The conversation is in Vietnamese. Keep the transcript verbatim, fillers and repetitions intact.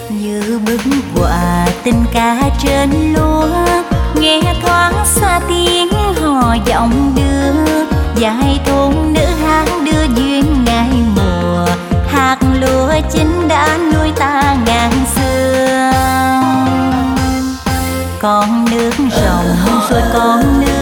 Như bức họa tình ca trên lúa, nghe thoáng xa tiếng hò giọng đưa. Dài thôn nữ hát đưa duyên ngày mùa, hạt lúa chín đã nuôi ta ngàn xưa. Con nước rồng rồi con nước